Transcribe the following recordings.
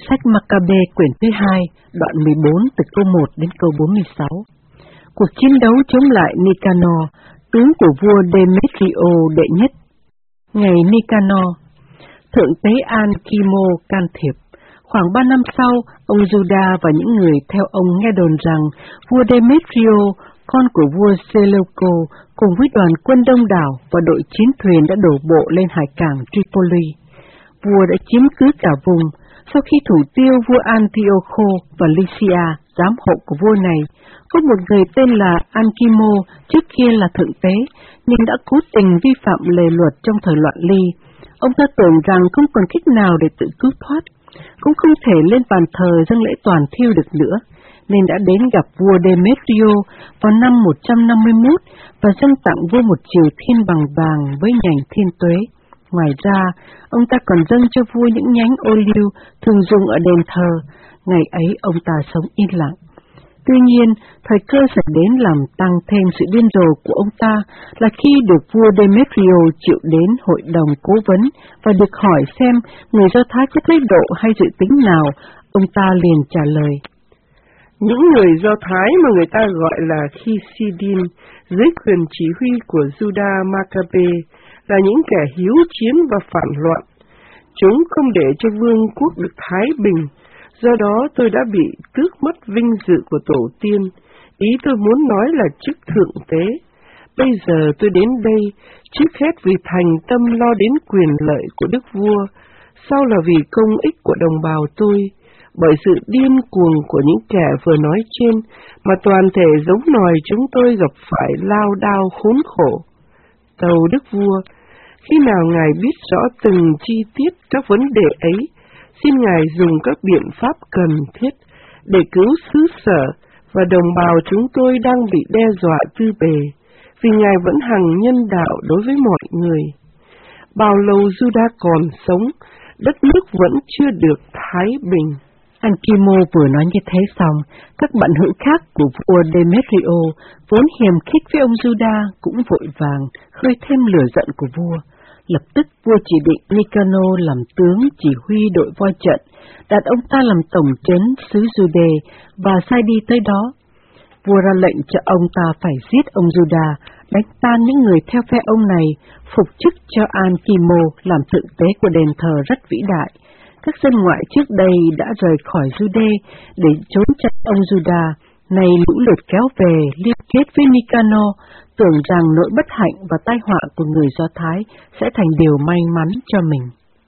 Sách Maccabe quyển thứ 2, đoạn 14 từ câu 1 đến câu 46. Cuộc chiến đấu chống lại Nicanor, tướng của vua Demetrio đệ nhất. Ngày Nicanor, thượng tế An-Kimo can thiệp. Khoảng 3 năm sau, ông Juda và những người theo ông nghe đồn rằng vua Demetrio, con của vua Seleuco, cùng với đoàn quân đông đảo và đội chiến thuyền đã đổ bộ lên hải cảng Tripoli. Vua đã chiếm cứ cả vùng. Sau khi thủ tiêu vua Antiocho và Lycia, giám hộ của vua này, có một người tên là An-Kimo, trước kia là thượng tế, nhưng đã cố tình vi phạm lề luật trong thời loạn ly. Ông ta tưởng rằng không còn cách nào để tự cứu thoát, cũng không thể lên bàn thờ dâng lễ toàn thiêu được nữa, nên đã đến gặp vua Demetrio vào năm 151 và dâng tặng vua một triều thiên bằng vàng với nhành thiên tuế. Ngoài ra, ông ta còn dâng cho vua những nhánh ô liu thường dùng ở đền thờ. Ngày ấy ông ta sống yên lặng. Tuy nhiên, thời cơ sẽ đến làm tăng thêm sự điên rồ của ông ta là khi được vua Demetrio chịu đến hội đồng cố vấn và được hỏi xem người Do Thái có thái độ hay dự tính nào, ông ta liền trả lời: những người Do Thái mà người ta gọi là Khisidin dưới quyền chỉ huy của Juda Maccabe là những kẻ hiếu chiến và phản loạn. Chúng không để cho vương quốc được thái bình, do đó tôi đã bị tước mất vinh dự của tổ tiên. Ý tôi muốn nói là chức thượng tế. Bây giờ tôi đến đây, trước hết vì thành tâm lo đến quyền lợi của đức vua, sau là vì công ích của đồng bào tôi. Bởi sự điên cuồng của những kẻ vừa nói trên mà toàn thể giống nòi chúng tôi gặp phải lao đao khốn khổ. Tâu đức vua, khi nào ngài biết rõ từng chi tiết các vấn đề ấy, xin ngài dùng các biện pháp cần thiết để cứu xứ sở và đồng bào chúng tôi đang bị đe dọa tư bề, vì ngài vẫn hằng nhân đạo đối với mọi người. Bao lâu Juda còn sống, đất nước vẫn chưa được thái bình. An-Kimo vừa nói như thế xong, các bạn hữu khác của vua Demetrio vốn hiềm khích với ông Juda cũng vội vàng khơi thêm lửa giận của vua. Lập tức vua chỉ định Nicanor làm tướng chỉ huy đội voi trận, đặt ông ta làm tổng trấn xứ Jude và sai đi tới đó. Vua ra lệnh cho ông ta phải giết ông Juda, đánh tan những người theo phe ông này, phục chức cho An-Kimo làm thượng tế của đền thờ rất vĩ đại. Các dân ngoại trước đây đã rời khỏi Jude để trốn tránh ông Juda, nay lũ lượt kéo về liên kết với Nicanor, tưởng rằng nỗi bất hạnh và tai họa của người Do Thái sẽ thành điều may mắn cho mình.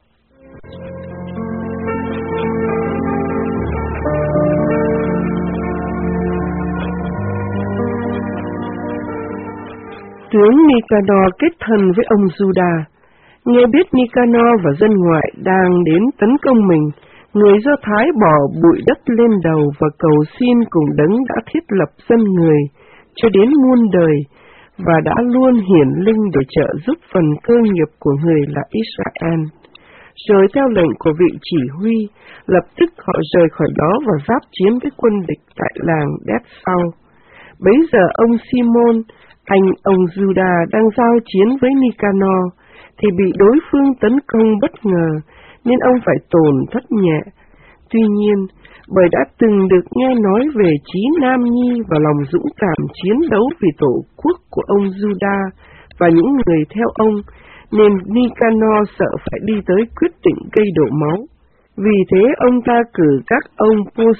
Tướng Nicanor kết thân với ông Juda. Nghe biết Nicanor và dân ngoại đang đến tấn công mình, người Do Thái bỏ bụi đất lên đầu và cầu xin cùng đấng đã thiết lập dân người cho đến muôn đời, và đã luôn hiển linh để trợ giúp phần cơ nghiệp của người là Israel. Rồi theo lệnh của vị chỉ huy, lập tức họ rời khỏi đó và giáp chiến với quân địch tại làng Đét-sau. Bấy giờ ông Simon, anh ông Juda đang giao chiến với Nicanor, thì bị đối phương tấn công bất ngờ, nên ông phải tổn thất nhẹ. Tuy nhiên, bởi đã từng được nghe nói về chí nam nhi và lòng dũng cảm chiến đấu vì tổ quốc của ông Juda và những người theo ông, nên Nicanor sợ phải đi tới quyết định gây đổ máu. Vì thế ông ta cử các ông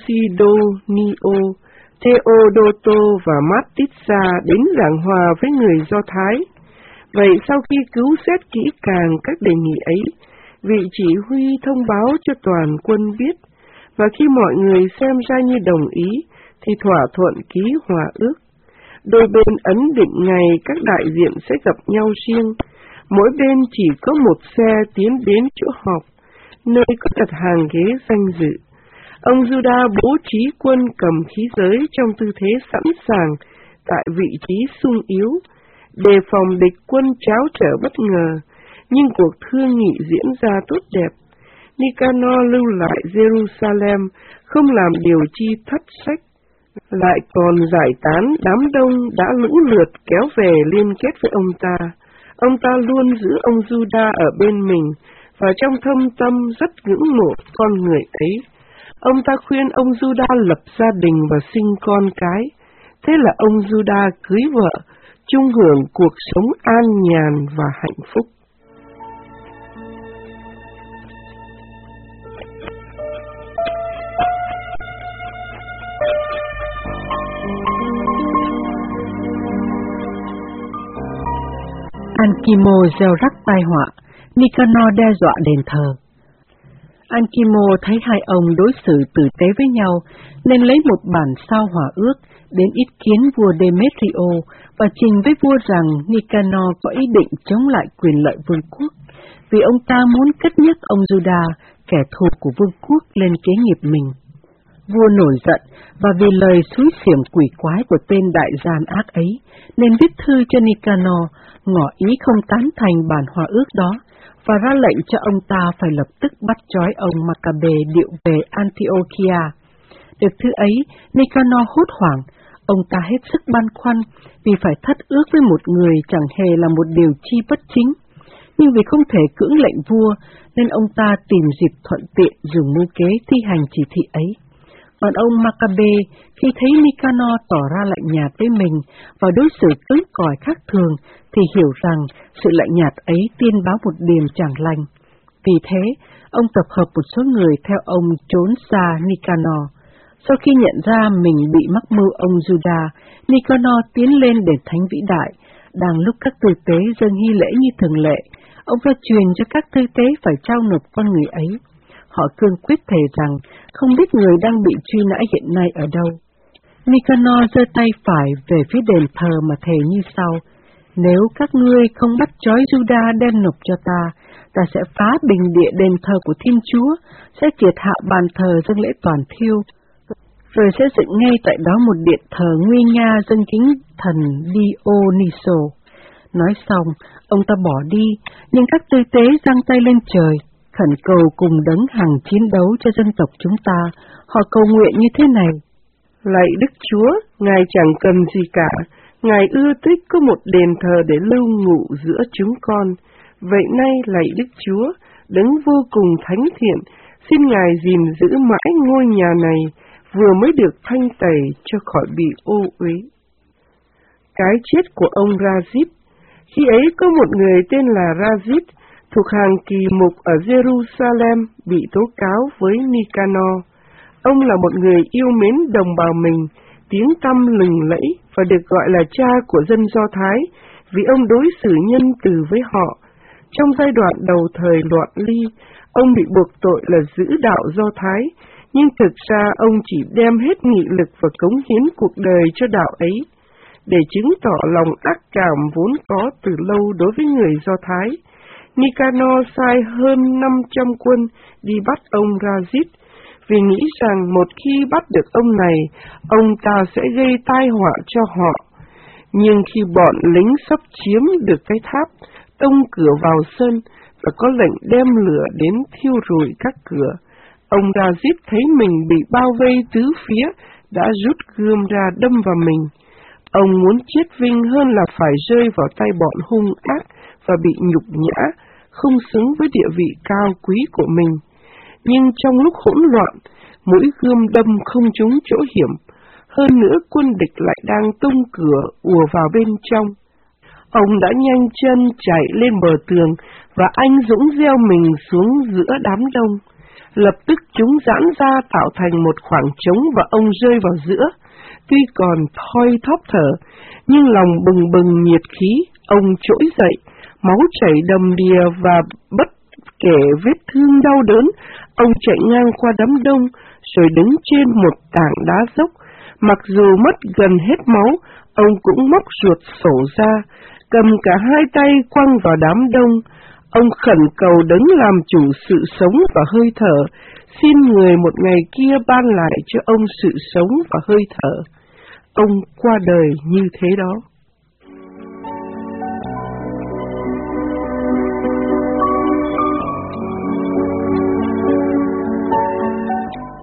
Posidonio, Theodoto và Matitsa đến giảng hòa với người Do Thái. Vậy sau khi cứu xét kỹ càng các đề nghị ấy, vị chỉ huy thông báo cho toàn quân biết, và khi mọi người xem ra như đồng ý, thì thỏa thuận ký hòa ước. Đôi bên ấn định ngày các đại diện sẽ gặp nhau riêng, mỗi bên chỉ có một xe tiến đến chỗ họp, nơi có đặt hàng ghế danh dự. Ông Juda bố trí quân cầm khí giới trong tư thế sẵn sàng tại vị trí sung yếu, đề phòng địch quân tráo trở bất ngờ, nhưng cuộc thương nghị diễn ra tốt đẹp. Nicanor lưu lại Jerusalem, không làm điều chi thất sách, lại còn giải tán đám đông đã lũ lượt kéo về liên kết với ông ta. Ông ta luôn giữ ông Juda ở bên mình, và trong thâm tâm rất ngưỡng mộ con người ấy. Ông ta khuyên ông Juda lập gia đình và sinh con cái. Thế là ông Juda cưới vợ, chung hưởng cuộc sống an nhàn và hạnh phúc. Anchimo gieo rắc tai họa, Nicanor đe dọa đền thờ. Anchimo thấy hai ông đối xử tử tế với nhau, nên lấy một bản sao hòa ước đến ý kiến vua Demetrio và trình với vua rằng Nicanor có ý định chống lại quyền lợi vương quốc, vì ông ta muốn cất nhắc ông Juda, kẻ thù của vương quốc, lên kế nghiệp mình. Vua nổi giận, và vì lời xúi xiểm quỷ quái của tên đại gian ác ấy, nên viết thư cho Nicanor, ngỏ ý không tán thành bản hòa ước đó, và ra lệnh cho ông ta phải lập tức bắt trói ông Maccabe điệu về Antiochia. Được thư ấy, Nicanor hốt hoảng, ông ta hết sức băn khoăn, vì phải thất ước với một người chẳng hề là một điều chi bất chính. Nhưng vì không thể cưỡng lệnh vua, nên ông ta tìm dịp thuận tiện dùng mưu kế thi hành chỉ thị ấy. Còn ông Maccabe, khi thấy Nicanor tỏ ra lạnh nhạt với mình và đối xử cứng cỏi khác thường, thì hiểu rằng sự lạnh nhạt ấy tiên báo một điềm chẳng lành. Vì thế, ông tập hợp một số người theo ông trốn xa Nicanor. Sau khi nhận ra mình bị mắc mưu ông Juda, Nicanor tiến lên đền thánh vĩ đại. Đang lúc các tư tế dâng hy lễ như thường lệ, ông ra truyền cho các tư tế phải trao nộp con người ấy. Họ cương quyết thề rằng không biết người đang bị truy nã hiện nay ở đâu. Nicanor giơ tay phải về phía đền thờ mà thề như sau: nếu các ngươi không bắt trói Juda đem nộp cho ta, ta sẽ phá bình địa đền thờ của Thiên Chúa, sẽ triệt hạ bàn thờ dâng lễ toàn thiêu, rồi sẽ dựng ngay tại đó một điện thờ nguy nga dâng kính thần Dionyso. Nói xong, ông ta bỏ đi, nhưng các tư tế giang tay lên trời, khẩn cầu cùng đấng hằng chiến đấu cho dân tộc chúng ta. Họ cầu nguyện như thế này: lạy Đức Chúa, Ngài chẳng cần gì cả, Ngài ưa thích có một đền thờ để lưu ngụ giữa chúng con. Vậy nay lạy Đức Chúa, đấng vô cùng thánh thiện, xin Ngài gìn giữ mãi ngôi nhà này, vừa mới được thanh tẩy cho khỏi bị ô uế. Cái chết của ông Razid. Khi ấy có một người tên là Razid, thuộc hàng kỳ mục ở Jerusalem, bị tố cáo với Nicanor. Ông là một người yêu mến đồng bào mình, tiếng tăm lừng lẫy và được gọi là cha của dân Do Thái, vì ông đối xử nhân từ với họ. Trong giai đoạn đầu thời loạn ly, ông bị buộc tội là giữ đạo Do Thái, nhưng thực ra ông chỉ đem hết nghị lực và cống hiến cuộc đời cho đạo ấy. Để chứng tỏ lòng ác cảm vốn có từ lâu đối với người Do Thái, Nicanor sai hơn 500 quân đi bắt ông Razid, vì nghĩ rằng một khi bắt được ông này, ông ta sẽ gây tai họa cho họ. Nhưng khi bọn lính sắp chiếm được cái tháp, tông cửa vào sân và có lệnh đem lửa đến thiêu rụi các cửa, ông Razid thấy mình bị bao vây tứ phía, đã rút gươm ra đâm vào mình. Ông muốn chết vinh hơn là phải rơi vào tay bọn hung ác và bị nhục nhã, không xứng với địa vị cao quý của mình. Nhưng trong lúc hỗn loạn, mũi gươm đâm không trúng chỗ hiểm. Hơn nữa quân địch lại đang tung cửa ùa vào bên trong. Ông đã nhanh chân chạy lên bờ tường và anh dũng gieo mình xuống giữa đám đông. Lập tức chúng giãn ra tạo thành một khoảng trống và ông rơi vào giữa. Tuy còn thoi thóp thở, nhưng lòng bừng bừng nhiệt khí, ông trỗi dậy, máu chảy đầm đìa và bất kể vết thương đau đớn, ông chạy ngang qua đám đông, rồi đứng trên một tảng đá dốc. Mặc dù mất gần hết máu, ông cũng móc ruột sổ ra, cầm cả hai tay quăng vào đám đông. Ông khẩn cầu đấng làm chủ sự sống và hơi thở, xin người một ngày kia ban lại cho ông sự sống và hơi thở. Ông qua đời như thế đó.